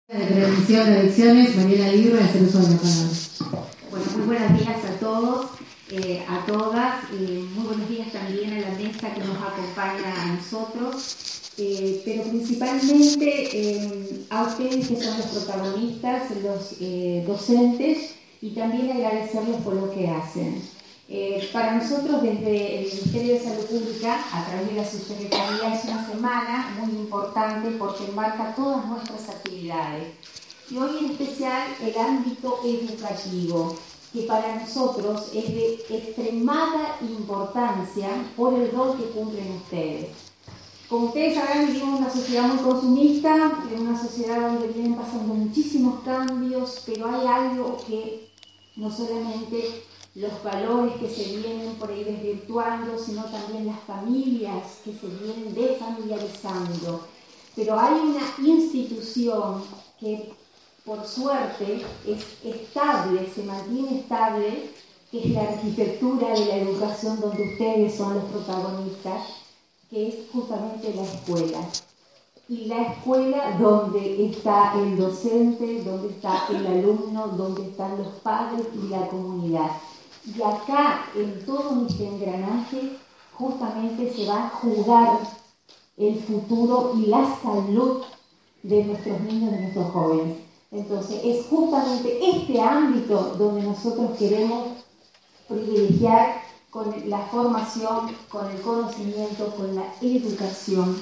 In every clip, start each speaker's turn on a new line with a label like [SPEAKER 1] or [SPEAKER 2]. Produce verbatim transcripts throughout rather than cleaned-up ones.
[SPEAKER 1] De prevención de adicciones, Mariela Aguirre, hacer uso de la palabra.
[SPEAKER 2] Bueno, muy buenos días a todos, eh, a todas, eh, muy buenos días también a la mesa que nos acompaña a nosotros, eh, pero principalmente eh, a ustedes que son los protagonistas, los eh, docentes, y también agradecerles por lo que hacen. Eh, para nosotros desde el Ministerio de Salud Pública, a través de la Subsecretaría, es una semana muy importante porque enmarca todas nuestras actividades. Y hoy en especial el ámbito educativo, que para nosotros es de extremada importancia por el rol que cumplen ustedes. Como ustedes sabrán, vivimos en una sociedad muy consumista, en una sociedad donde vienen pasando muchísimos cambios, pero hay algo que no solamente los valores que se vienen por ahí desvirtuando, sino también las familias que se vienen desfamiliarizando. Pero hay una institución que, por suerte, es estable, se mantiene estable, que es la arquitectura de la educación donde ustedes son los protagonistas, que es justamente la escuela. Y la escuela donde está el docente, donde está el alumno, donde están los padres y la comunidad. Y acá, en todo este engranaje, justamente se va a jugar el futuro y la salud de nuestros niños, de nuestros jóvenes. Entonces, es justamente este ámbito donde nosotros queremos privilegiar con la formación, con el conocimiento, con la educación,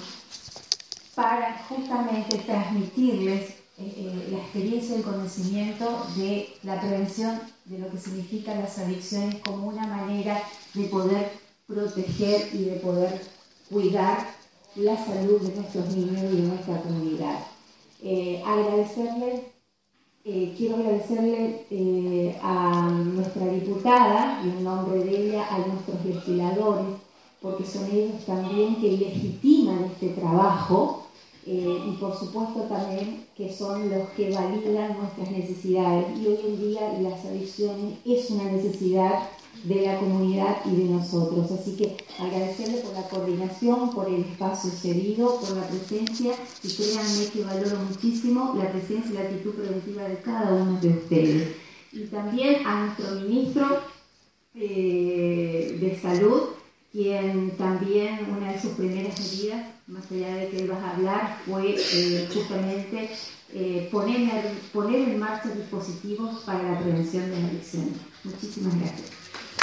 [SPEAKER 2] para justamente transmitirles eh, la experiencia y el conocimiento de la prevención de lo que significan las adicciones como una manera de poder proteger y de poder cuidar la salud de nuestros niños y de nuestra comunidad. Eh, agradecerle, eh, quiero agradecerle eh, a nuestra diputada, y en nombre de ella a nuestros legisladores, porque son ellos también que legitiman este trabajo. Eh, y por supuesto también que son los que validan nuestras necesidades, y hoy en día las adicciones es una necesidad de la comunidad y de nosotros, así que agradecerle por la coordinación, por el espacio cedido, por la presencia, y créanme que valoro muchísimo la presencia y la actitud preventiva de cada uno de ustedes. Y también a nuestro ministro eh, de Salud, quien también una de sus primeras medidas, más allá de que él va a hablar, fue eh, justamente eh, poner, poner en marcha dispositivos para la prevención de la adicción. Muchísimas gracias.